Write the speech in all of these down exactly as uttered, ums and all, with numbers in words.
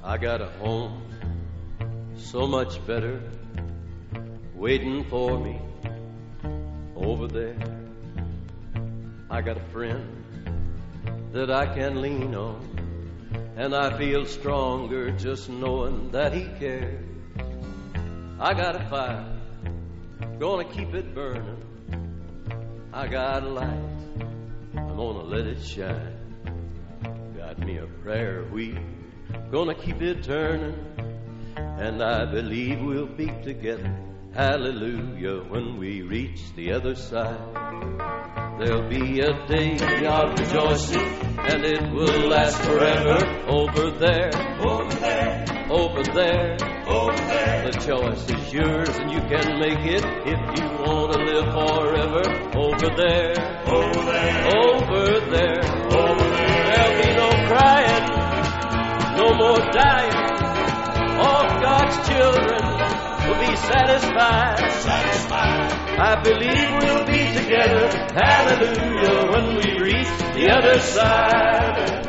I got a home so much better waiting for me over there. I got a friend that I can lean on, and I feel stronger just knowing that he cares. I got a fire, gonna keep it burning. I got a light, I'm gonna let it shine. Got me a prayer wheel, gonna keep it turning, and I believe we'll be together. Hallelujah, when we reach the other side. There'll be a day of rejoicing, and it will last forever. Over there, over there, over there, over there. The choice is yours, and you can make it if you want to live forever. Over there, over there, over there, over there. There'll be no crying, no more dying. All God's children will be satisfied. Satisfied. I believe we'll be together. Hallelujah, when we reach the other side.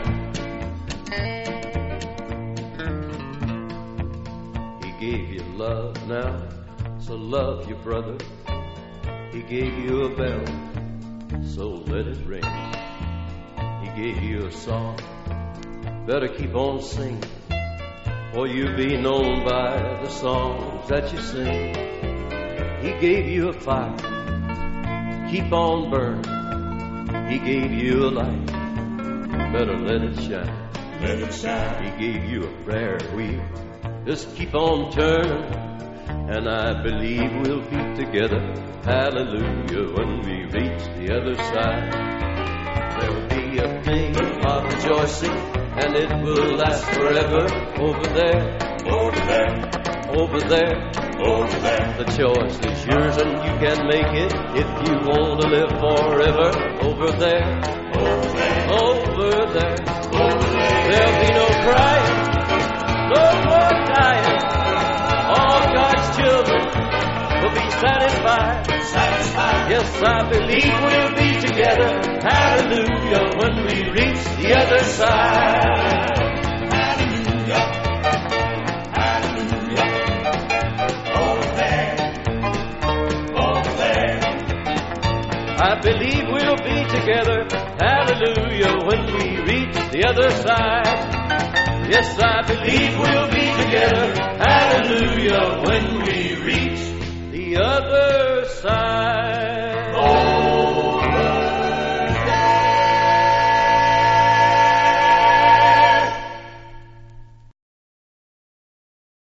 He gave you love now, so love your brother. He gave you a bell, so let it ring. He gave you a song, better keep on singing, for you'll be known by the songs that you sing. He gave you a fire, keep on burning. He gave you a light, better let it shine. Let it shine. He gave you a prayer wheel, just keep on turning, and I believe we'll be together. Hallelujah, when we reach the other side. There'll be a day of rejoicing, and it will last forever. Over there, over there, over there, over there. The choice is yours, and you can make it if you want to live forever. Over there, over there, over there, over there. There'll be no crying, no more dying. All God's children will be satisfied. Satisfied. Yes, I believe we'll be together. Hallelujah, when we reach the other side. Hallelujah, hallelujah. Over there, over there. I believe we'll be together. Hallelujah, when we reach the other side. Yes, I believe we'll be together. Hallelujah, when we reach the other side.